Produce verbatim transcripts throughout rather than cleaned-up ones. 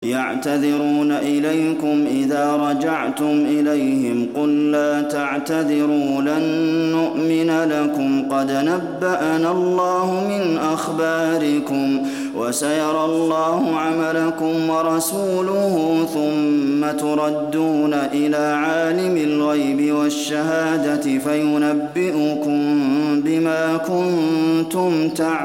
يعتذرون إليكم إذا رجعتم إليهم قل لا تعتذروا لن نؤمن لكم قد نبأنا الله من أخباركم وسيرى الله عملكم ورسوله ثم تردون إلى عالم الغيب والشهادة فينبئكم بما كنتم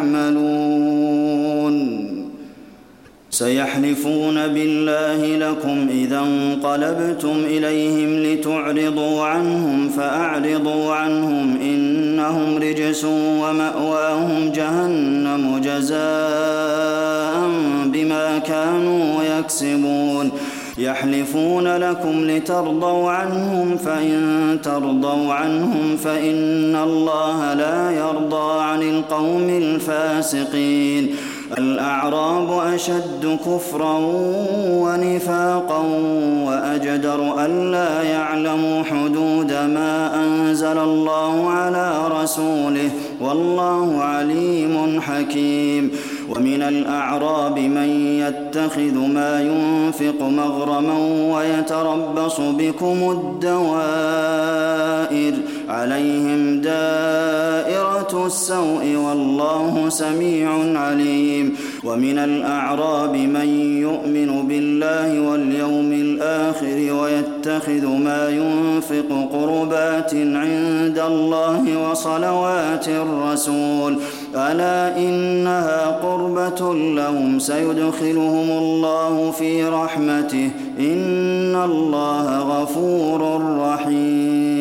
تعملون سيحلفون بالله لكم إذا انقلبتم إليهم لتعرضوا عنهم فأعرضوا عنهم إنهم رجس ومأواهم جهنم جزاء بما كانوا يكسبون يحلفون لكم لترضوا عنهم فإن ترضوا عنهم فإن الله لا يرضى عن القوم الفاسقين الأعراب أشد كفرا ونفاقا وأجدر ألا يعلموا حدود ما أنزل الله على رسوله والله عليم حكيم ومن الأعراب من يتخذ ما ينفق مغرما ويتربص بكم الدوائر عليهم دائرة السوء والله سميع عليم ومن الأعراب من يؤمن بالله واليوم الآخر ويتخذ ما ينفق قربات عند الله وصلوات الرسول ألا إنها قربة لهم سيدخلهم الله في رحمته إن الله غفور رحيم